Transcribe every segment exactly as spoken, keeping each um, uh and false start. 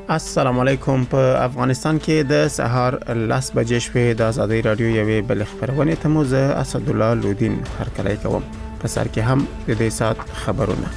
السلام علیکم. په افغانستان کې د سهار لس بجې شوې د ازادي رادیو یوې بل خبرونه ته مو زه اسد الله لودین هرکلی کوم. په سر کې هم د دې سات خبرونه.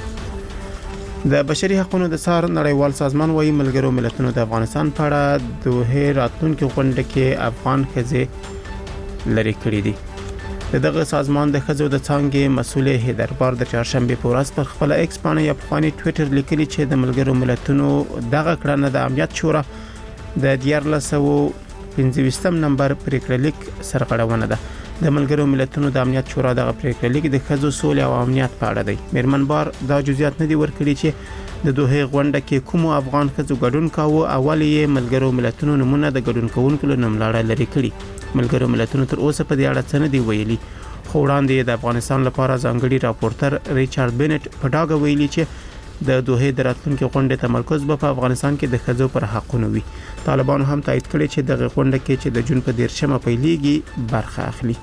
د بشري حقوقو د سار نړیوال سازمان وايي ملګرو ملتونو د افغانستان په اړه دوه راتلونکو غونډه کې افغان ښځې لري کړې دي. دغه سازمان د خزو د څنګه مسؤل هیدربار د چهارشنبه په ورځ پر خپل ایکس باندې یا په ټوئیټر لیکلي چې د ملګرو ملتونو دغه کړنه د امنیت شورا د دیارلس سوه پنځه ویشتم نمبر پریکړه لیک سرغړونه ده. د ملګرو ملتونو د امنیت شورا دغه پریکړه لیک د خزو سولې او امنیت په اړه دی. میرمنبار دا جزئیات نه دی ورکړي چې د دوه غونډه کې کوم افغان خزو ګډون کاوه. اول یې ملګرو ملتونو نمونه د ګډون کوونکو نوملړ لري کړي. ملګرو ملتونو تر اوسه په دې اړه څه نه دی ویلي. خو وړاندې د افغانستان لپاره ځانګړي راپورټر ریچارډ بینټ په ډاګه ویلي چې د دوه د راتلونکو غونډې تمرکز به په افغانستان کې د خزو پر حقونو وي. طالبانو هم تایید کړی چې د غونډه کې چې د جون په دیرشمه پیلېږي برخه اخلي.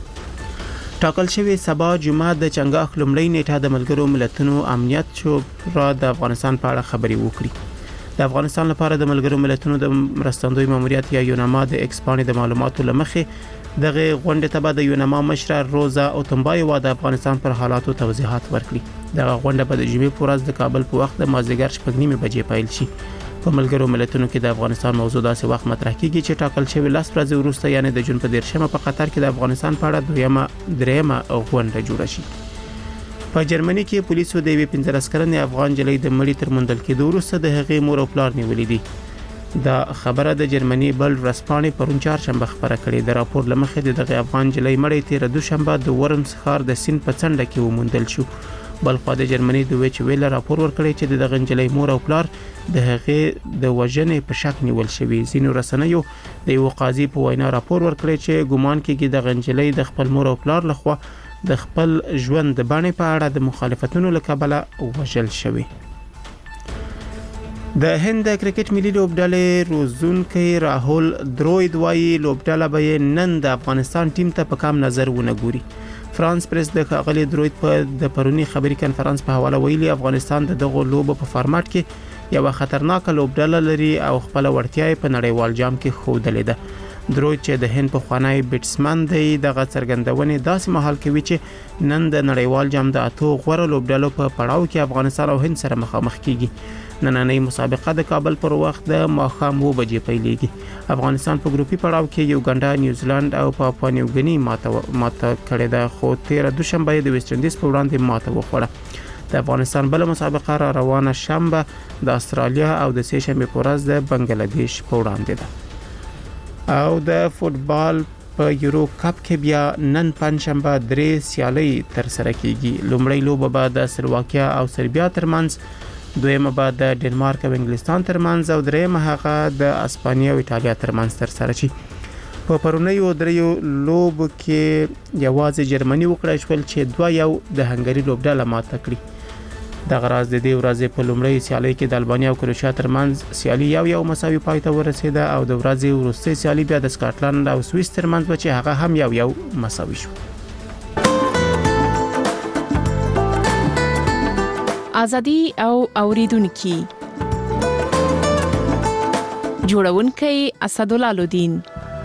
ټاکل شوی سبا جمعه د چنګاخ لومړی نیټه د ملګرو ملتونو امنیت شورا د افغانستان په اړه خبري وکړي. د افغانستان لپاره د ملګرو ملتونو د مرستندوی ماموریت یا یوناما د ایکسپانی د معلوماتو لمخې دغه غونډه ته به د یوناما مشر روزا اوتمبای و د افغانستان پر حالاتو توضیحات ورکړي. دغه غونډه په د جمعې په ورځ د کابل په وخت د مازدیګر شپږ نیمې بجې پیل شي. په ملګرو ملتونو کې د افغانستان موضوع داسې وخت مطرح کیږي چې ټاکل شوی لس ورځې وروسته یعنی د جون په دیرشمه په قطر کې د افغانستان په اړه دویمه دریمه غونډه جوړه شي. په جرمني کې پولیسو د یوې پنځلس کلنې افغان جلۍ د مړي تر موندل کېدو وروسته د هغې مور او پلار نیولې دي. دا خبره د جرمني بل ورځپاڼې پرون چهارشنبه خبره کړې. د راپور لمخې د دغه افغان جلۍ مړی تیر دوشنبه د ورمز ښار د سین په څنډه کې وموندل شو. بل خو د جرمني د ویچ ویل راپور ورکړی چې د دغه جلۍ مور او پلار د هغې د وژنې په شک نیول شوی. ځینو رسنیو د یو قاضي په وینا راپور ورکړی چې ګومان کېږي د غنجلۍ د خپل مور او پلار لخوا د خپل ژوند د باندې په اړه د مخالفتونو لکبله وژل شوی. د هند کرکټ ملي لوبډلې روزونکي راهول دروید وايي لوبډله به نن د افغانستان ټیم ته په کم نظر ونه ګوري. فرانس پریس د ښاغلي دروید په د پرونی خبري کانفرنس په حواله ویلي افغانستان د دغه لوبو په فارمټ کې یو خطرناک لوبډله لري او خپل وړتیا په نړیوال جام کې ښودلې ده. دروید چې د هند په خوانی بیټسمن دی دغه څرګندونې داسې مهال کوي چې نن د نړیوال جام د اتو غوړه لوبډلو په پړاو کې افغانستان او هند سره مخامخ کیږي. نننۍ مسابقه د کابل پر وخت د ماښام اوه بجې پیلېږي. افغانستان په ګروپي پړاو کې یوګانډا، نیوزیلند او پاپوا نیوګیني ماته ماته کړې ده خو تیر دوشنبه د ویسټ انډیز په وړاندې ماته وخوړه. د افغانستان بل مسابقه را روانه شنبه د استرالیا او د سه شنبه په ورځ د بنگلاديش په وړاندې ده. او د فوتبال په یورو کپ کې بیا نن پنځشنبه درې سیالۍ تر سره کیږي. لومړی لوبه به د سلواکیا او سربیا ترمنځ، دویمه به د ډنمارک او انګلستان ترمنځ او دریمه هغه د اسپانیا او ایټالیا ترمنځ تر سره شي. په پرونیو دریو لوب کې یوازې جرمني وکړای شول چې دوه یو د هنګري لوبډله ماته کړي. د غراز د دې ورځې په لومړی سیالۍ کې د البانیا او کروشیا ترمنځ سیالي یو یو مساوي پای ته ورسېده او د ورځې وروستۍ سیالي بیا د سکاټلند او سویس ترمنځ و چې هغه هم یو یو مساوي شو. ازادي او اوریدونکو جوړونکي اسد الله لودین.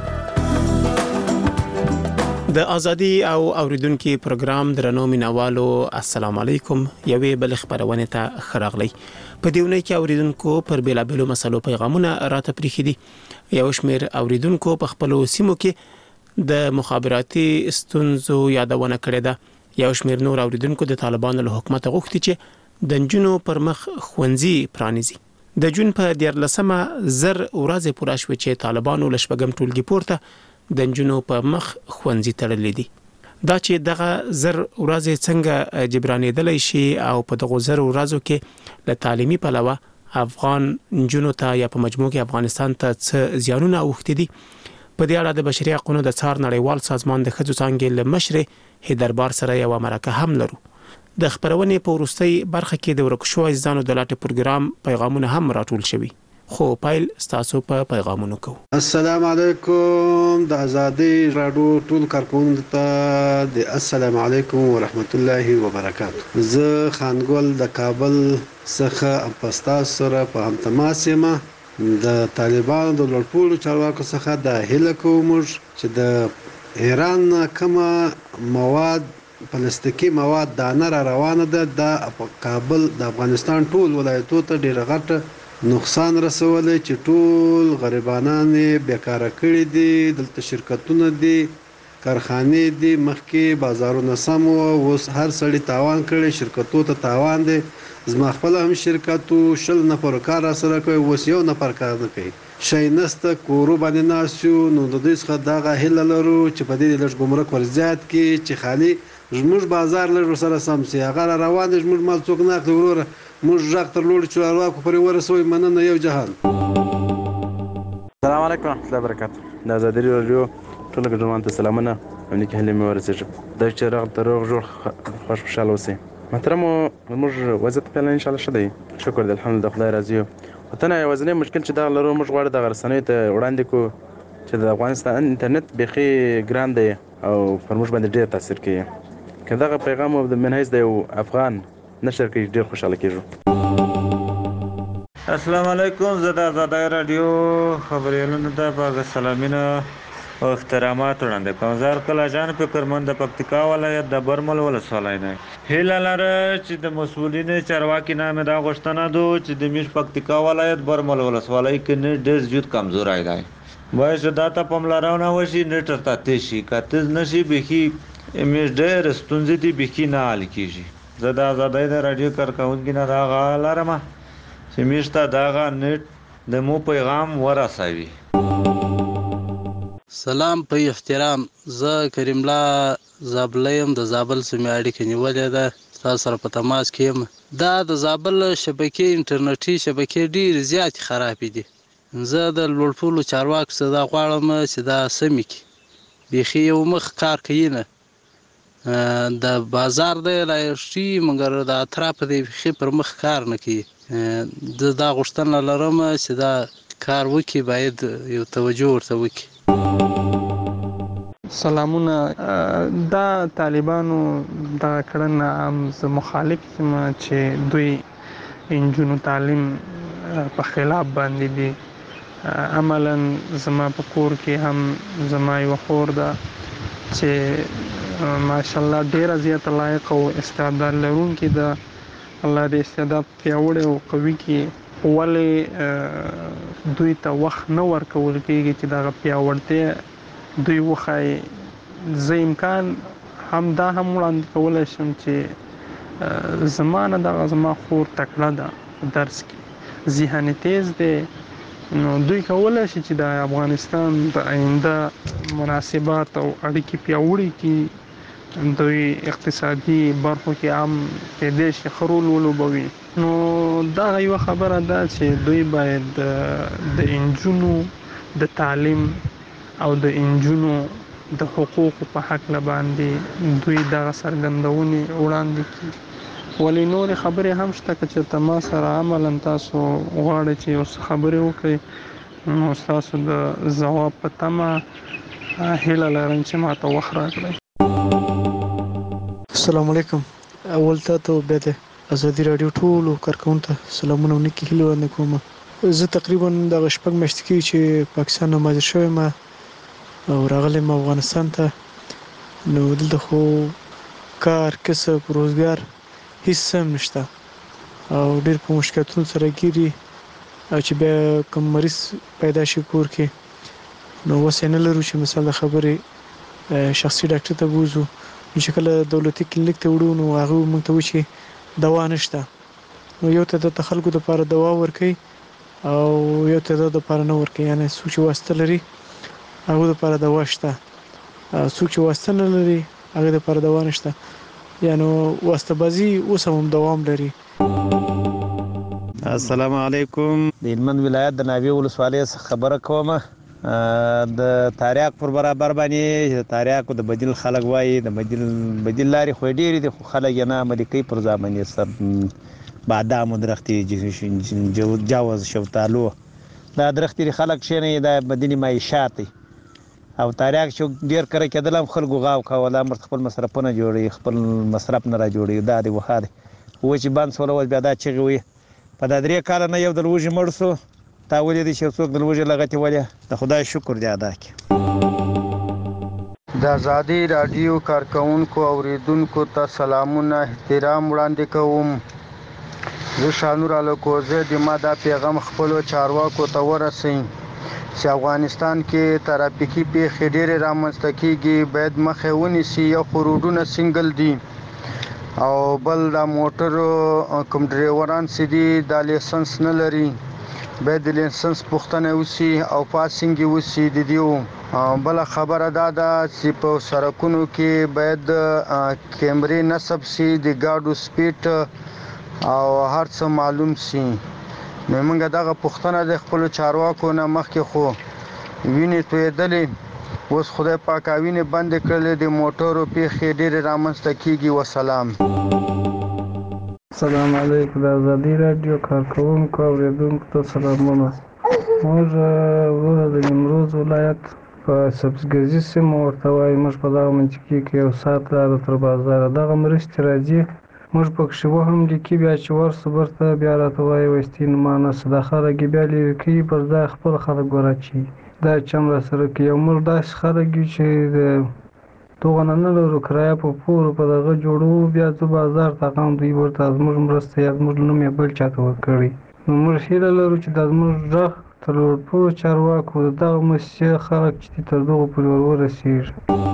د ازادي او اوریدونکو پروګرام درنو مینوالو السلام علیکم. یوې بل خبرونه ته خراغلی. په دیونه کې اوریدونکو پر بیلابلو مسلو پیغامونه راته پریخي دي. یو شمیر اوریدونکو په خپل سیمو کې د مخابراتي ستونزو یادونه کړې ده. یو شمیر نور اوریدونکو د طالبانو له حکومت غوښتي چې د جنونو پر مخ خوندزي پرانیزي. د جون په دیارلسمه زر ورځې پوره شوه چې طالبانو له شپږم ټولګي پورته د جنونو په مخ خوندزي تړلې دي. دا چې دغه زر ورځې څنګه جبرانېدلای شي او په دغه زر ورځو کې له تعلیمي پلوه افغان جنونو ته یا په مجموع کې افغانستان ته څه زیانونه اوښتي دي. په دې اړه د بشري حقوقو د څار نړیوال سازمان د ښځو څانګې له مشر هیدربار سره یو مرکه هم لرو. د خبرونې په وروستۍ برخه کې د ورکشو ځانو د لاټ پروګرام پیغامونه هم راټول شوي. خو پایل ستاسو په پیغامونو کو. السلام علیکم د ازادي رادیو ټول کارکوونکو ته د السلام علیکم ورحمت الله وبرکاته. زه خانګل د کابل څخه پستا سره په هم تماس یم. د طالبانو د لوړپوړو چارواکو څخه دا هیله کوو موږ چې د ایران نه کومه مواد پلاستیکي مواد دانه را روانه ده د کابل د افغانستان ټول ولایتو ته ډیره غټه نقصان رسولی چې ټول غریبانان یې بیکاره کړي دي. دلته شرکتونه دي، کارخانې دي، مخکې بازارونه سم وو، اوس هر سړي تاوان کړی، شرکتو ته تاوان دی. زما خپل هم شرکت و، شل نفر کار را سره کوي، اوس یو نفر کار نه کوي، شی نسته، کورو باندې ناست یو. نو د دوی څخه دغه هیله لرو چې په دې لږ ګمرک ور زیات کړي چې خالي زموږ بازار لږ ورسره سم سي. هغه را روان دی، زموږ مال څوک نه اخلي. وروره موږ غږ تر لوړو چارواکو پورې ورسوئ. مننه. یو جهان. السلام علیکم ورحمۃ اللہ وبرکاتہ. د ازادي راډیو ټولو ګډونوالو ته سلامونه او نیکې هیلې مې ورسېږي. دا چې راغ ته روغ جوړ خوش خوشحاله اوسئ. محترمو موږ وضعیت فعلا ان شاء الله ښه دی، شکر دی، الحمدلله، خدای راضي یو. وطن یوازینی مشکل چې دغه لرو، موږ غواړو دغه رسنیو ته وړاندې کړو چې د افغانستان انټرنیټ بیخي ګران دی او پر موږ باندې ډېر تاثیر کوي. که دغه پیغام مو د منحیث د یو افغان نشر کړي ډېر خوشحاله کېږو. السلام علیکم. زه د ازادۍ راډیو خبریالانو ته په سلامونه او احترامات وړاندې کوم. زه هرکله جان فکرمند د پکتیکا ولایت د برمل ولسوالۍ نه هیله لره چې د مسؤلینو چارواکي نه مې دا غوښتنه ده چې د میش پکتیکا ولایت برمل ولسوالۍ کې نیټ ډېر زیات کمزوری دی. باید چې دا ته پاملرنه وشي، نیټ ورته تېز شي. که تېز نه شي بیخي میش ډېرې ستونزې دي، بیخي نه حل کېږي. زه د ازادۍ د راډیو کارکوونکي نه دا غواړه لرم چې میش ته دغه نیټ د مو پیغام ورسوي. سلام په احترام. زه کریم الله زابله یم، د زابل سیمې اړیکه نیولې ده، تاسو سره په تماس کې یم. دا د زابل شبکې انټرنیټي شبکې ډېرې زیاتې خرابې دي. زه د لوړپوړو چارواکو څخه دا غواړم چې دا سمې کړي. بیخي یو مخ کار کوي نه، د بازار دی رایشتي، مګر د اطرافه دی بیخي پر مخ کار نه کوي. زه دا غوښتنه لرم چې دا کار وکړي، باید یو توجه ورته وکړي. سلامونه. دا طالبانو دا کړنه هم زه مخالف یم چې دوی انجونو تعلیم په خلاف باندې دي. عملا زما په کور کې هم زما یو خور ده چې ماشاءالله ډیره زیاته لایق او استعداد لرونکې ده. الله دې استعداد پیاوړی او قوي کړي. ولې دوی ته وخت نه ورکول کېږي چې دغه پیاوړتیا دوی وښایي. زه امکان هم دا هم وړاندې کولی شم چې زما نه دغه زما خور تکړه ده په درس کې، ذهن تیز دی، نو دوی کولی شي چې د افغانستان د آینده مناسبات او اړیکې پیاوړې کړي. دوی اقتصادي برخو کې هم کېدای شي ښه رول ولوبوي. نو دا یوه خبره ده چې دوی باید د انجونو د تعلیم او د انجونو د حقوقو په هکله باندې دوی دغه څرګندونې وړاندې کړي. ولې نورې خبرې هم شته، که چېرته ما سره عملا تاسو غواړئ چې یو څه خبرې وکړئ، نو ستاسو د ځواب په تمه هیله لرم چې ما ته وخت راکړئ. السلام علیکم. اول ته ته بیا د ازادي راډیو ټولو کارکوونکو ته سلامونه او نیکې هیلې وړاندې کوم. زه تقریبا دغه شپږ میاشتې کېږي چې پاکستان نه مهاجر شوی یم او راغلی یم افغانستان ته. نو دلته خو کار، کسب، روزګار هیڅ هم نشته او ډېر په مشکلاتونو سره ګیري. او چې بیا کوم مریض پیدا شي کور کې، نو وس یې نه لرو چې مثال د خبرې شخصي ډاکټر ته بوځو. نو چې کله دولتي کلینیک ته وړو، نو هغه موږ ته وایي چې دوا نشته. نو یو تعداد د خلکو دپاره دوا ورکوي او یو تعداد دپاره نه ورکوي. یعنې څوک چې واسطه لري هغو دپاره دوا شته، څوک چې واسطه نه لري هغې دپاره دوا نشته. یعنې واسطه بازي اوس هم دوام لري. السلام علیکم. د هلمند ولایت د ناوې ولسوالۍ څخه خبره کوم. د تاریاک پر برابر باندې د تاریاکو د بدیل خلک وایي، د بدیل بدیل لارې خو ډېرې دي، خو خلک یې نه عملي کوي. پر ځای باندې سر بادامو درختې، جوز، شفتالو، دا درختې خلک کښېنوي، دا بدیل معیشات دی. او تاریاک چې ډېر کره کېدل هم خلکو غاو کول، امر خپل مصرفونه جوړوي، خپل مصرف نه را جوړوي. دا دی وخا دی. و چې بند سول، اوس بیا دا چغې وایي. په دا درې کاله نه یو ځل وږي مړ شو، تا ولیدې چې څوک د لوږې لغتې ولې د خدای شکر دې ادا کړي. د ازادي راډیو کارکونکو اوریدونکو ته سلامونه احترام وړاندې کوم. زه شانور الکوزه د ما دا پیغام خپلو چارواکو ته ورسوي چې افغانستان کې ترافیکي پیښې ډېرې رامنځته کیږي، باید مخه ونیسي. یو خو روډونه سنګل دي او بل د موټرو کوم ډریوران چې دي دا لیسنس نه لري، باید د لیسنس پوښتنه وشي او پاسینګ یې وشي د دیو. بله خبره دا ده چې په سړکونو کې باید کیمرې نصب شي، د ګاډو سپیډ او هر څه معلوم شي. نو موږ دغه پوښتنه د خپلو چارواکو نه مخکې خو وینې تویېدلې، اوس خدای پاک وینې بندې کړلې، د موټرو پیښې ډېرې رامنځته کیږي. وسلام. السلام علیکم. د ازادي راډیو کارکونکو اوریدونکو ته سلامونه. موږ وروره د نیمروز ولایت په سبزګزي سیمه ورته وایي، موږ په دغه منطقې کې یو ساعت لاره تر بازاره دغه مرستې راځي، موږ پکښې وهم لیکي، بیا چې ورسو برته بیا راته وایي وایستې نما نسته. دا خلک یې بیا لرې کوي، پر ځای خپل خلک ورچي. دا چم را سره کوي. او موږ داسې خلک یو چې د دغه نه نه لرو، کرایه په پورو په دغه جوړو، بیا ځو بازار ته غم دوی ورته زموږ مرسته یا زموږ نوم یې بل چاته ورکړی. نو موږ هیله لرو چې دا زموږ غږ تر لوړپوړو چارواکو د دغه موسسې خلک چې تر دغو پورې ور ورسېږي.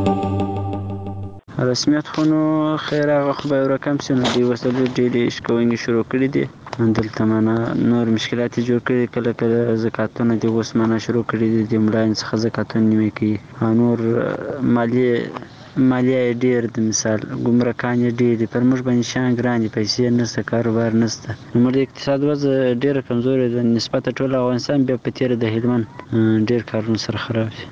رسمیت خو نو خیر هغه خو به یو رقم شي، نو دوی اوس ډېرې شکونې شروع کړي دي. دلته معنا نور مشکلات یې جوړ کړي، کله کله زکاتونه دي اوس معنا شروع کړي دي، د ملاین څخه زکاتونه نیوي کوي، نور مالیې مالیه یې ډېر د مثال ګمرکان یې ډېر دي، پر موږ باندې شیان ګران دي، پیسې نشته، کاروبار نشته. زموږ د اقتصاد وضع ډېره کمزورې ده، نسبت ټول افغانستان بیا په تېره د هلمند ډېر کارونه سره خراب دي.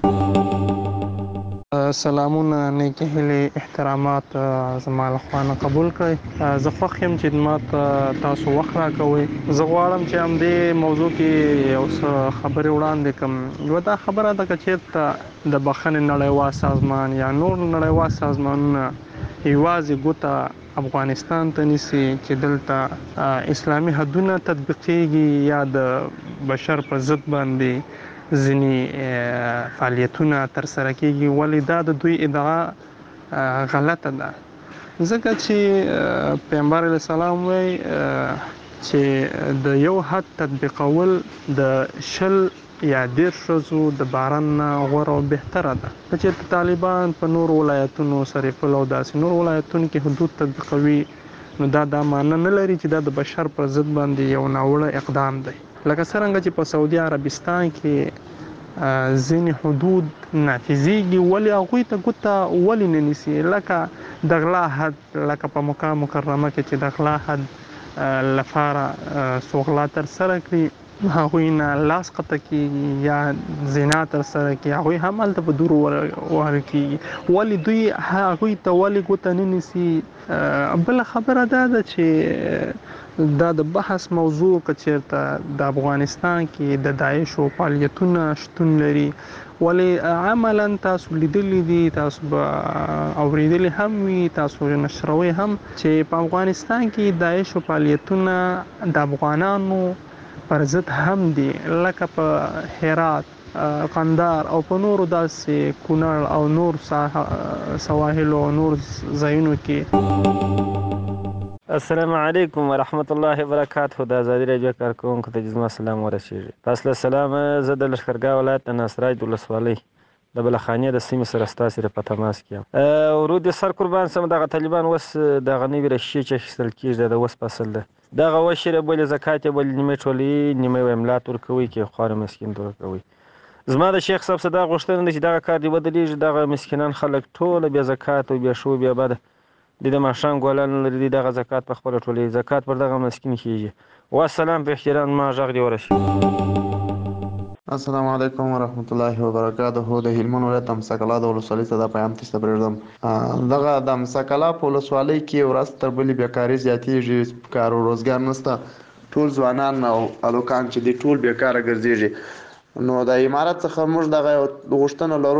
سلامونه، نیکې هیلې، احترامات زما له خوا نه قبول کړئ. زه خوښ یم چې ما ته تاسو وخت راکوئ. زه غواړم چې همدې موضوع کې یو څه خبرې وړاندې کړم. یوه دا خبره ده که چېرته د بخښنې نړیوال سازمان یا نور نړیوال سازمانونه یوازې ګوته افغانستان ته نیسي چې دلته اسلامي حدونه تطبیقېږي یا د بشر په ضد باندې ځینې فعالیتونه ترسره کېږي، ولې دا د دوی ادعا غلطه ده. ځکه چې پیغمبر علیه السلام وایي چې د یو حد تطبیقول د شل یا دېرش ښځو د باران نه غوره او بهتره ده. که چېرته طالبان په نورو ولایتونو سرپل او داسې نور ولایتونو کې حدود تطبیقوي، نو دا دا معنی نه لري چې دا د بشر پر ضد باندې یو ناوړه اقدام دی. لکه څرنګه چې په سعودي عربستان کې ځینې حدود نافذېږي، ولې هغوی ته ګوته ولې نه نیسي؟ لکه د غلا حد، لکه په مکه مکرمه کې چې د غلا حد لپاره څوک غلا ترسره کړي هغوی نه لاس قطع کېږي یا زنا ترسره کړي، هغوی هم هلته په دورو وهل کېږي. ولې دوی هغوی ته ولې ګوته نه نیسي؟ بله خبره دا ده چې دا د بحث موضوع که چېرته د افغانستان کې د داعشو فعالیتونه شتون لري، ولې عملا تاسو لیدلی دي، تاسو به اورېدلی هم وي، تاسو نشروي هم چې په افغانستان کې داعشو فعالیتونه د افغانانو پر ضد هم دي، لکه په هرات، قندار او په نورو داسې کونړ او نور سواحل او نور ځایونو کې. السلام علیکم ورحمت الله وبرکاته. د ازادي راډیو کارکونکو ته زما سلام ورسیږي. پس له سلامه زه د لښکرګاه ولایت د ناصرای د ولسوالۍ د بلخانې د سیمې سره ستاسې په تماس کې یم. ورود دې سر قربان سم. دغه طالبان اوس دغه نوي رشیې چې اخیستل کېږي د اوس فصل ده، دغه وشي بلې زکات یې بلې نیمې ټولوي، نیمې یې املات ورکوي کې خواره مسکین ته ورکوي. زما د شیخ صاحب څخه دا غوښتنه ده چې دغه کار دې بدلېږي، دغه مسکینان خلک ټوله بې زکات او بې شو بې بده د د ماښام ګلان لري، دغه زکات په خپله ټولوي، زکات پر دغه مسکین کېږي. والسلام، په احترام ما غږ دې ورسېږي. السلام علیکم ورحمت الله وبرکاته. د هلمند ولایت د امساکلا د ولسوالۍ څخه دا پیغام تاسو ته پرېږدم. دغه د امساکلا په ولسوالۍ کې ورځ تر بلې بیکاري زیاتېږي، کار او روزګار نشته، ټول ځوانان او هلکان چې دي ټول بیکاره ګرځېږي. نو د امارت څخه موږ دغه غوښتنه لرو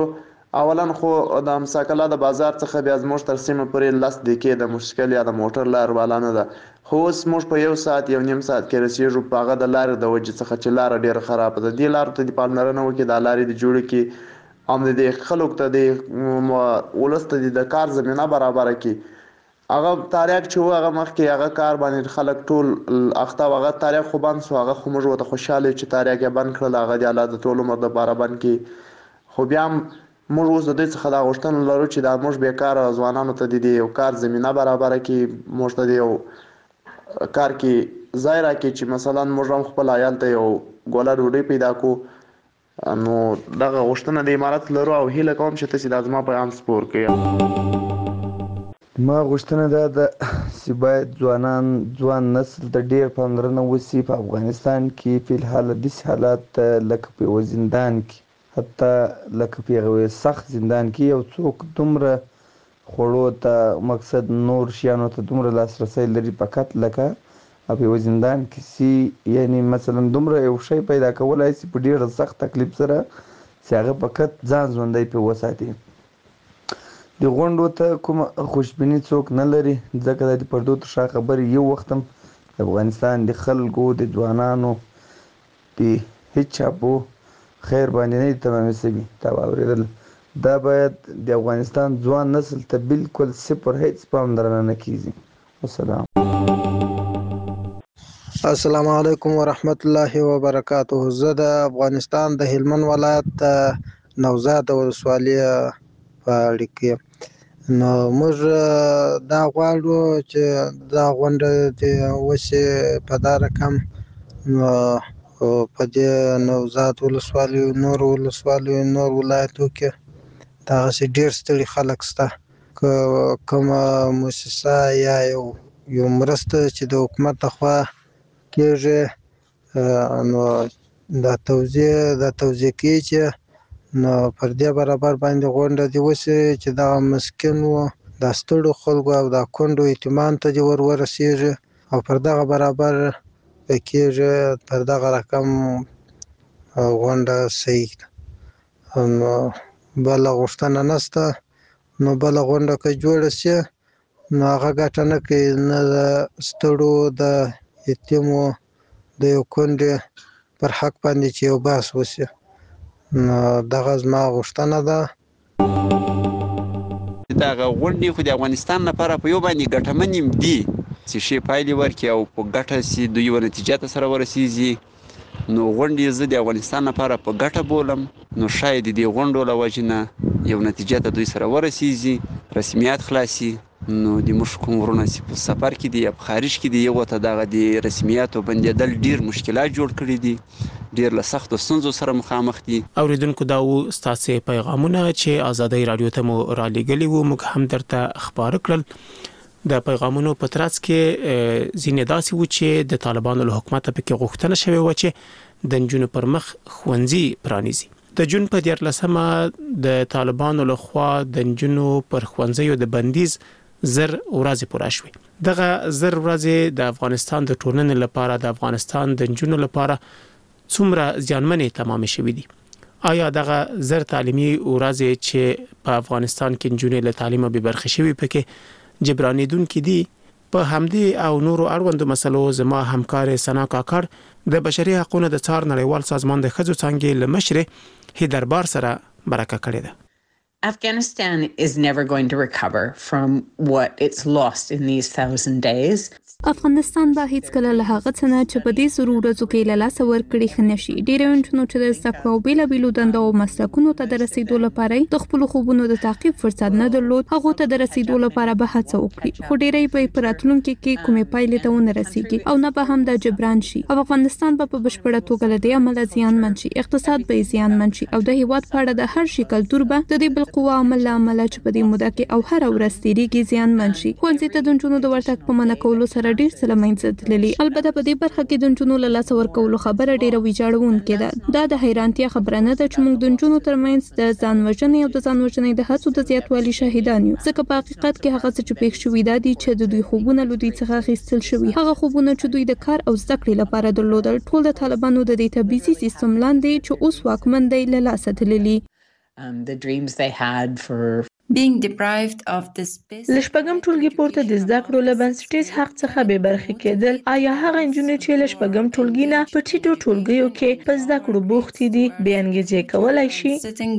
اولا خو د امساکلا د بازار څخه بیا زموږ تر سیمه پورې لس دقیقې د مشکل یا د موټر لار والا نه ده، خو اوس موږ په یو ساعت یو نیم ساعت کې رسیږو په هغه د لارې د وجې څخه چې لاره ډېره خرابه ده. دې لارو ته د پاملرنه وکړي، دا لارې د جوړې کړي، هم د دې خلکو ته د ولس ته د کار زمینه برابره کړي. هغه تاریخ چې و هغه مخکې هغه کار باندې خلک ټول اخته و، هغه تاریخ خو بند سو، هغه خو موږ ورته خوشحاله چې تاریخ یې بند کړل، هغه د الله د ټول عمر دپاره بند کړي. خو بیا هم موږ اوس د دوی څخه دا غوښتنه لرو چې دا موږ بېکاره ځوانانو ته د دې یو کار زمینه برابره کړي، موږ ته د یو کار کې ځای راکړي چې مثلا موږ هم خپل عیال ته یو ګوله ډوډۍ پیدا کړو. نو دغه غوښتنه د امارت لرو او هیله کوم چې تاسې دا زما پیغام سپور کړئ. ما غوښتنه دا ده چې باید ځوانان ځوان نسل ته ډېر پاملرنه وشي په افغانستان کې فی الحال داسې حالات لکه په یوه زندان کې، حتی لکه په یوه سخت زندان کې یو څوک دومره خوړو ته مقصد نور شیانو ته دومره لاسرسی لري فقط لکه په یوه زندان کې سي، یعنی مثلا دومره یو شی پیدا کولی شي په ډېر سخت تکلیف سره چې هغه فقط ځان ژوندی پرې وساتي. د غونډو ته کومه خوشبیني څوک نه لري، ځکه دا د پردو تر شا خبرې یو وخت هم د افغانستان د خلکو د ځوانانو د هیڅ چا په خیر باندې نه دي تمامې شوي. تا واورېدل، دا باید د افغانستان ځوان نسل ته بالکل صفر هیڅ پاملرنه نه کیږي. والسلام. السلام علیکم ورحمت الله وبرکاته. زه د افغانستان د هلمند ولایت نوزاد ولسوالۍ په اړه کې نو موږ دا غواړو چې دا غونډه چې وشي په دا رقم نو په دې نوزاد ولسوالۍ نور ولسوالۍ نور ولایتو کې دغسې ډېر ستړي خلک شته، که کومه مؤسسه یا یو یو مرسته چې د حکومت لخوا کېږي نو دا توضیح دا توضیح کوي چې نو پر دې برابر باندې غونډه دې وشي چې دغه مسکینو دا ستړو خلکو او دا کونډو اطمینان ته دې ور ورسېږي او پر دغه برابر کېږي، پر دغه رقم غونډه صحیح ده. نو بله غوښتنه نشته. نو بله غونډه که جوړه شي نو هغه ګټه نه کوي، نه د ستړو د یتیمو د یو کونډې پر حق باندې چې یو بحث وشي. نو دغه زما غوښتنه ده. دغه غونډې خو د افغانستان لپاره په یو باندې ګټمنې دي چې ښې پایلې ورکړي او په ګټه سي دوی یوه نتیجه ته سره ورسېږي. نو غونډې زه د افغانستان لپاره په ګټه بولم. نو شاید د دې غونډو له وجې نه یو نتیجه ته دوی سره ورسېږي، رسمیات خلاصي. نو د موږ کوم ورونه چې په سفر کې دي یا په خارج کې دي یو ته دغه د رسمیاتو بندېدل ډېر مشکلات جوړ کړي دي، ډېر له سختو ستونزو سره مخامخ دي. اوریدونکو دا و ستاسې پیغامونه چې ازادۍ راډیو ته مو رالیږلي وو، موږ هم درته خپاره کړل. د پیغامونو په ترڅ کې ځینې داسې وو چې د طالبانو له حکومته پکې غوښتنه شوې وه چې د نجونو پر مخ ښوونځي پرانیزي. د جون په دیارلسمه د طالبانو له خوا د نجونو پر ښوونځیو د بندیز زر ورځې پوره شوې. دغه زر ورځې د افغانستان د ټولنې لپاره، د افغانستان د نجونو لپاره څومره زیانمنې تمامې شوې دي؟ آیا دغه زر تعلیمي ورځې چې په افغانستان کې نجونې له تعلیمه بې برخې شوي پکې جبرانېدونکي دي؟ په همدې او نورو اړوندو مسلو زما همکار سنا کاکړ د بشري حقوقو د څار نړیوال سازمان د ښځو څانګې له مشرې هیدربار سره مرکه کړې ده. Afghanistan is never going to recover from what it's lost in these thousand days. افغانستان به هیڅ کله له هغه څه نه چې په دې زرو ورځو کې له لاسه ورکړي ښه نشي. ډېری نجونو چې د زده کړو بېلابېلو دندو او مسلکونو ته د رسیدو لپاره د خپلو خوبونو د تعقیب فرصت نه درلود، هغو ته د رسیدو لپاره به هڅه وکړي، خو ډېری به په راتلونکي کې کومې پایلې ته ونه رسیږي او نه به هم دا جبران شي. او افغانستان به په بشپړه توګه له دې امله زیانمن شي، اقتصاد به یې زیانمن شي او د هېواد په اړه د هر شي کلتور به د دې بالقوه عمل له امله چې په دې موده کې او هره ورځ تېرېږي زیانمن شي. ښوونځي ته د نجونو د ورتګ په منع کولو سره ډېر څه له منځه تللي. البته په دې برخه کې د نجونو له لاسه ورکولو خبره ډېره ویجاړونکې ده. دا د حیرانتیا خبره نه ده چې موږ د نجونو ترمنځ د ځان وژنې او د ځان وژنې د هڅو د زیاتوالي شاهدان یو، ځکه په حقیقت کې هغه څه چې پېښ شوي دا دي چې د دوی خوبونه له دوی څخه اخیستل شوي. هغه خوبونه چې دوی د کار او زده کړې لپاره درلودل ټول د طالبانو د دې تبعیضي سیستم لاندې چې اوس واکمن دی له لاسه تللي. um, the dreams they had for لشپږم ټولګي پورته د زده کړو له بنسټیز حق څخه بې برخې کېدل. آیا هغه نجونې چې لشپږم ټولګي نه په ټیټو ټولګیو کې په زده کړو بوختې دي بې انګېزې کولی شي؟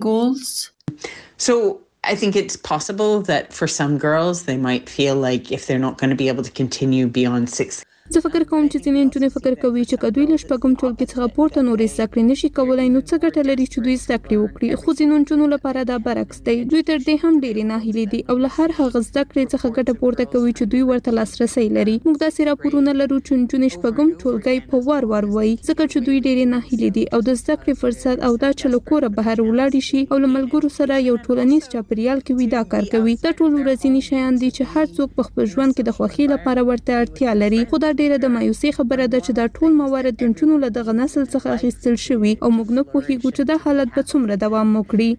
So I think it's possible that for some girls they might feel like if they're not going to be able to continue beyond sixth. زه فکر کوم چې ځینې نجونې فکر کوي چې که دوی له شپږم ټولګي څخه پورته نورې زده کړې نشي کولی نو څه ګټه لري چې دوی زده کړې وکړي، خو ځینو نجونو لپاره دا برعکس دی. دوی تر دې هم ډېرې ناهیلې دي او له هر هغه زده کړې څخه ګټه پورته کوي چې دوی ورته لاسرسی لري. موږ داسې راپورونه لرو چې نجونې شپږم ټولګی په وار وار وایي ځکه چې دوی ډېرې ناهیلې دي او د زده کړې فرصت او دا چې له کوره بهر ولاړې شي او له ملګرو سره یو ټولنیز چاپیریال کې وي دا کار کوي. دا ټول ورځني شیان دي چې هر څوک په خپل ژوند کې د خوښۍ لپاره ورته اړتیا لري، خو دا ډېره د مایوسۍ خبره ده چې دا ټول موارد د نجونو له دغه نسل څخه اخیستل شوي او موږ نه پوهیږو چې دا حالت به څومره دوام وکړي.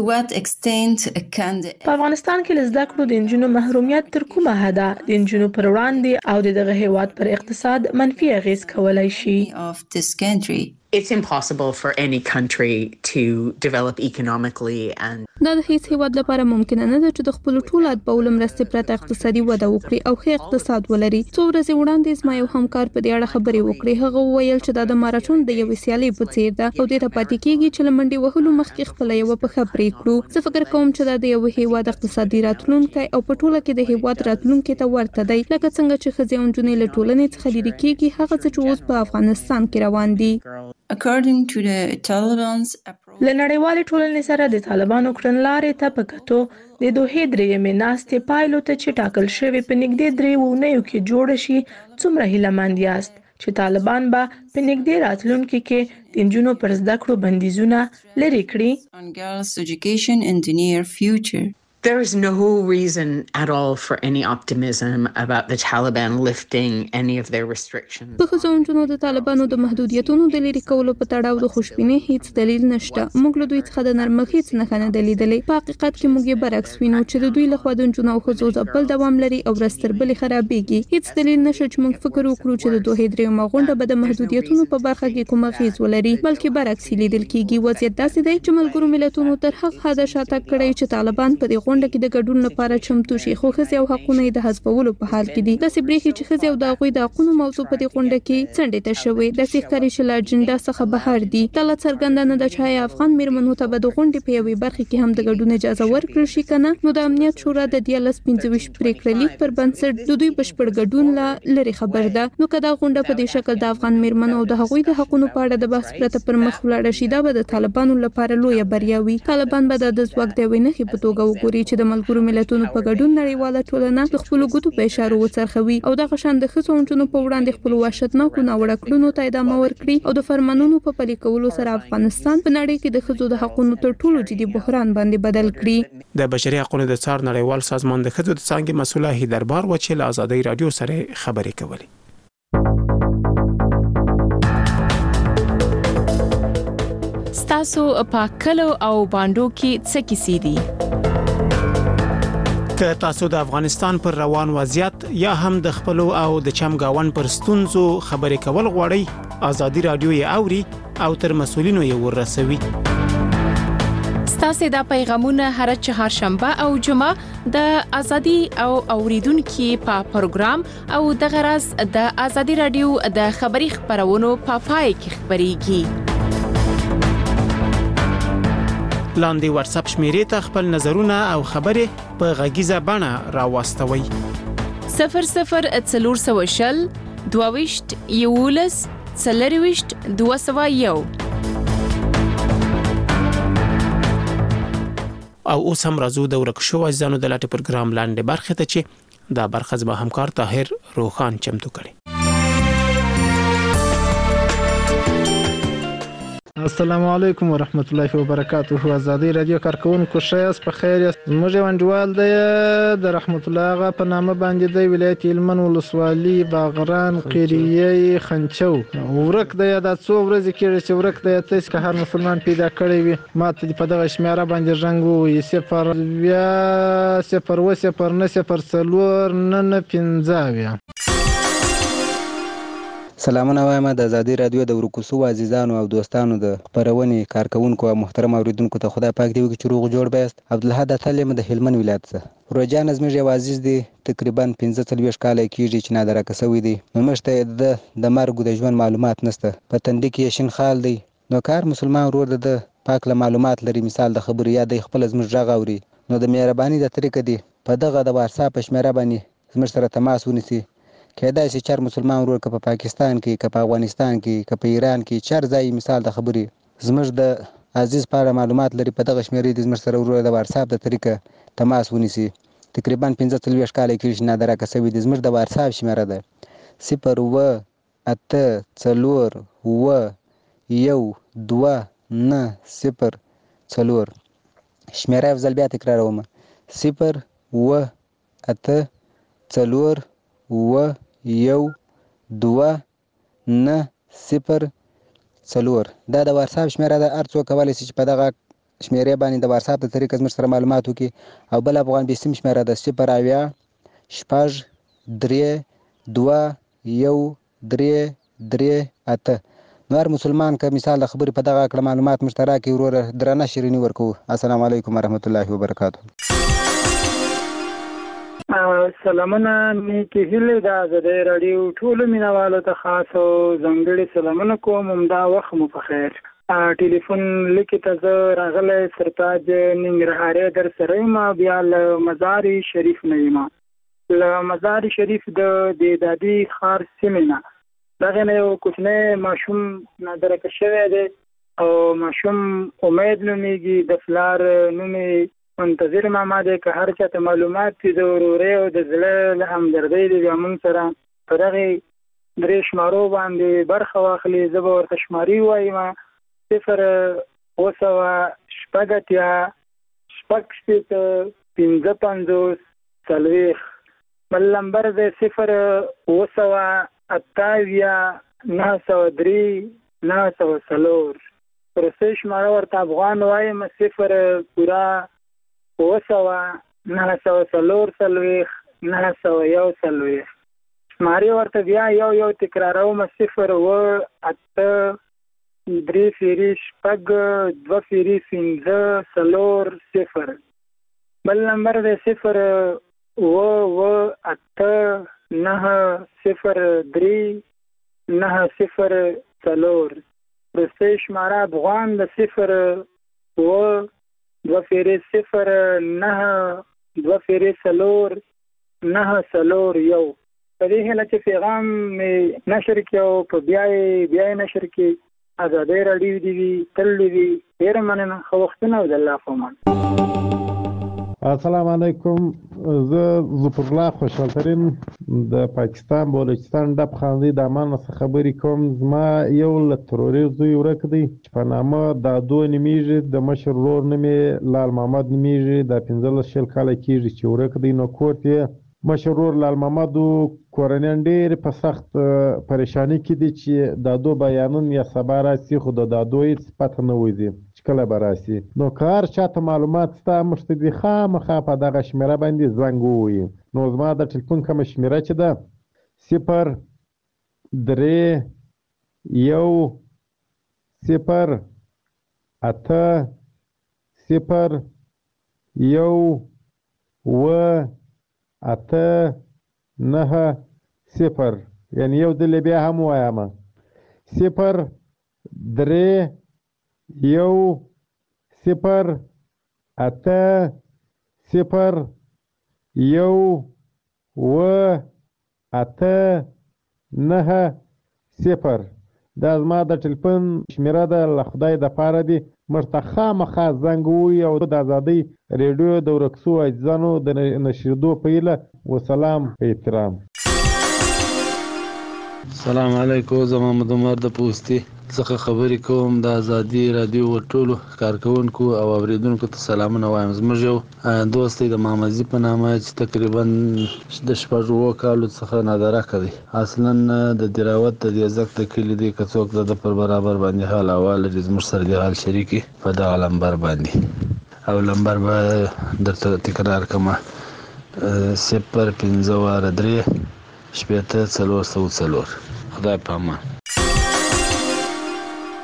په افغانستان کې له زده کړو د نجونو محرومیت تر کومه حده د نجونو پر وړاندې او د دغه هیواد پر اقتصاد منفي اغیز کولی شي؟ It's impossible for any country to develop economically and دا د هیڅ هیواد لپاره ممکن نه ده چې د خپل ټول اتباعو مرستې پرته اقتصادي وده وکړي او ښه اقتصاد ولري. څو ورځې وړاندې زما یو همکار په دې اړه خبرې وکړې. هغه وویل چې دا د ماراتون د یوې سیالۍ په څیر ده او دې ته پاتې کېږي چې له منډې وهلو مخکې خپله یوه پښه پرې کړو. زه فکر کوم چې دا د یو هیواد اقتصادي راتلونکی او په ټوله کې د هیواد راتلونکي ته ورته دی، لکه څنګه چې ښځې او نجونې له ټولنې څخه لرې کېږي هغه څه چې اوس په افغانستان کې روان دي. له نړیوالې ټولنې سره د طالبانو کړنلارې ته په کتو د دوحې درېیمې ناستې پایلو ته چې ټاکل شوې په نږدې درې اونیو کې جوړه شي څومره هیلهمند یاست چې طالبان به په نږدې راتلونکي کې د نجونو پر زده کړو بندیزونه لرې کړي؟ There is no reason at all for any optimism about the Taliban lifting any of their restrictions. په ښځو او نجونو د طالبانو د محدودیتونو د لرې کولو په تړاو د خوشبینۍ هیڅ دلیل نشته. موږ له دوی څخه د نرمښت هیڅ نښه نه ده لیدلې. په حقیقت کې موږ یې برعکس وینو چې د دوی لخوا د نجونو او ښځو ځپل دوام لري او ورځ تر بلې خرابېږي. هیڅ دلیل نشته چې موږ فکر وکړو چې د دوحې درېیمه غونډه به د محدودیتونو په برخه کې کوم اغېز ولري، بلکې برعکس لیدل کېږي. وضعیت داسې دی چې ملګرو ملتونو تر هغه حده شاتګ کړی چې طالبان په دې غونډه کې د ګډون لپاره چمتو شي، خو ښځې او حقونه یې د حذفولو په حال کې دي. داسې برېښي چې ښځې او د هغوی د حقونو موضوع په دې غونډه کې څنډې ته شوې. داسې ښکاري چې له اجنډا څخه بهر دي. دا لا څرګنده نه ده چې آیا افغان میرمنو ته به د غونډې په یوې برخه کې هم د ګډون اجازه ورکړل شي که نه. نو د امنیت شورا د دیارلس پنځه ویشت پرېکړه لیک پر بنسټ د دوی بشپړ ګډون لا لرې خبر ده. نو که دا غونډه په دې شکل د افغان میرمنو او د هغوی د حقونو په اړه د بحث پرته پر مخ ولاړه شي، دا به د طالبانو لپاره لویه بریا وي. طالبان به دا د ځواک د یوې نښې په توګه وګوري چې د ملګرو ملتونو په ګډون نړیواله ټولنه د خپلو ګوتو په اشارو وڅرخوي او دغه شان د ښځو او نجونو په وړاندې خپلو وحشتناکو ناوړه کړنو ته ادامه ورکړي او د فرمانونو په پلي کولو سره افغانستان په نړۍ کې د ښځو د حقونو تر ټولو جدي بحران باندې بدل کړي. د بشري حقوقو د څار نړیوال سازمان د ښځو د څانګې مسؤله هیدربار و چې له آزادۍ رادیو سره خبرې کولې. ستاسو په کلو او باندو کې څه کیسې دي؟ که تاسو د افغانستان پر روان وضعیت یا هم د خپلو او د چمګاون پر ستونزو خبرې کول غواړئ، آزادي رادیو یې اوري او تر مسؤلینو یې ورسوي. ستاسو دا پیغامونه هر چهارشنبه او جمعه د ازادي او اوریدونکو په پروګرام او د غرض د آزادي رادیو د خبري خبرونو په پای کې خبريږي. لاندې واتس اپ شمیرې ته خپل نظرونه او خبرې په غږیزه بڼه راوستوي. صفر صفر څلور سوه شل دوه ویشت یولس څلور ویشت دوه سوه یو. او اوس هم راځو د ورک شو ځانو د لاټ پروګرام لاندې برخه ته چې دا برخه زما همکار طاهر روخان چمتو کړي. السلام علیکم ورحمت الله وبرکاته. آزادی رادیو کارکونکو شایس په خیر یاست. موږ وندوال دی د رحمت الله غا په نامه باندې د ولایت هلمند ولسوالي باغران قریه خنچو ورک دی. دا څو ورځې کې چې ورک دی تاسو که هر مسلمان پیدا کړی وي ماته په دغه شمیره باندې رنګ وي صفر بیا صفر و صفر نه صفر څلور نه نه پنځه. سلامونه وایم د ازادي رادیو د ورکوسو عزیزانو او دوستانو د خبرونې کارکونکو او محترم اوریدونکو ته خدای پاک دی وکړي چې روغ جوړ بیاست. عبدالحد اتل یم د هلمند ولایت څخه. روجان زموږ یو عزیز دی، تقریبا پنځه څلوېښت کاله کېږي چې نادرکه شوی دی. نو موږ ته د د مرګ د ژوند معلومات نشته. په تندي کې یې شین خال دی. نو کار مسلمان ورور د پاک له معلومات لري، مثال د خبرو یا د خپل زموږ غږ اوري. نو د مهرباني د طریقه دی په دغه د واتساپ په شمیره باندې زموږ سره تماس ونیسي. کېدای شي چار مسلمان ورور که په پاکستان کې، که په افغانستان کې، که په ایران کې، چار ځای مثال د خبرې زموږ د عزیز په اړه معلومات لري، په دغه شمیرې د زموږ سره ورور د واتساپ د طریقه تماس ونیسي. تقریبا پنځه څلوېښت کاله کېږي چې نادرکه شوی دی. زموږ د واتساپ شمیره ده صفر اووه اته څلور اووه یو دوه نه صفر څلور. شمیره یو ځل بیا تکراروم، صفر اووه اته څلور اووه یو دوه نه صفر څلور. دا د واتساپ شمیره ده. هر څوک کولی شي چې په دغه شمیرې باندې د واتساپ د طریقه زموږ سره معلومات وکړي. او بل افغان بیسیم شمیره ده صفر اویا شپږ درې دوه یو درې درې اته. نو هر مسلمان که مثال د خبرې په دغه کړه معلومات موږ ته راکړي، وروره درنه شیریني ورکوو. السلام علیکم ورحمت الله وبرکاته. سلامونه نیکې هیلې د ازادۍ راډیو ټولو مینهوالو ته خاص او ځانګړي سلامونه کوم. همدا وخت مو په خیر. ټلیفون لیکې ته زه راغلی سرتاج ننګرهارۍ در سره یم، بیا له مزار شریف نه یم. له مزار شریف د دادي ښار سیمې نه دغې نه یو کوچنی ماشوم نادرکه شوی دی او ماشوم امید نومیږي. د پلار نوم یې منتظر ماما دی. که هر چا ته معلومات دي د ورورۍ او د زړه له همدردۍ دی بیا موږ سره په دغې درې شمارو باندې برخه واخلي. زه به ورته شماري ووایم: صفر اوه سوه شپږ اتیا شپږ شپېته پنځه پنځوس څلوېښت. بل نمبر دی صفر اوه سوه اته اویا نهه سوه درې نهه سوه څلور. وروستۍ شماره ورته افغان وایم: صفر پوره اوه سوه نهه سوه څلور څلوېښت نهه سوه یو څلوېښت. شمارې ورته بیا یو یو تکراروم: صفر اوه اته درې فیري شپږ دوه فیري پنځه څلور صفر. بل نمبر دی صفر اوه اوه اته نهه صفر درې نهه صفر څلور. وروستۍ شماره افغان د صفر اوه دوه فیرې صفر نهه دوه فیرې څلور نهه څلور یو. په دې هیله چې پیغام مې نشر کړي او په بیا یې بیا یې نشر کړي. ازادۍ راډیو دې وي، تل دې وي. ډېره مننه. ښه وختونه او د الله په امان. السلام علیکم. زه ظفرالله خوشحالترین د پاکستان بلوچستان ډب خاندي د امان څخه خبرې کوم. زما یو له ترورې زوی ورک دی چې په نامه دادو نومیږي. د مشر ورور نوم یې لال محمد نومیږي. دا پنځلس شل کاله کېږي چې ورک دی. نو کور یې مشر ورور لال محمد کورنیان ډېر په سخت پریشاني کې دي چې دادو به یا نن یا سبا راسي، خو د دادو هېڅ پته نه وځي چې کله به راسي. نو که هر چاته معلومات شته موږ ته دې خامخا په دغه شمېره باندې زنګ ووهي. نو زما د ټلیفون کومه شمېره چې ده صفر درې یو صفر اته صفر یو اوه اته نهه صفر. یعنی یو ځل بیا هم وایم: صفر درې یو صفر اته صفر یو اوه اته نهه صفر. دا زما د ټلیفون شمېره ده. له خدای دپاره دې موږ ته خامخا زنګ ووهي او د ازادۍ ریډیو د ورکسو عزیزانو د نشریدو په هیله. وسلام، په احترام. السلام علیکم. زه محمد عمر د پوستي څخه خبرې کوم. د ازادي راډیو ټولو کارکونکو او اوریدونکو ته سلامونه وایم. زموږ یو دوست دی د محمدزي په نامه چې تقریبا د شپږ اووه کالو څخه نادرکه دی. اصلا د دراوت د دیزک د کلي دی. که څوک د ده پر برابر باندې حال احوال لري زموږ سره د حال شریکي په دغه لمبر باندې. او لمبر به درته تکرار کړم: صفر پنځه واره درې شپېته څلور سوه څلور. خدای په امان.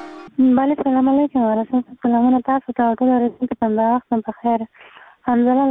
بله سلام علیکم ورحمت الله. سلامونه تاسو ته ټول ورسېږي. په خیر. حمزه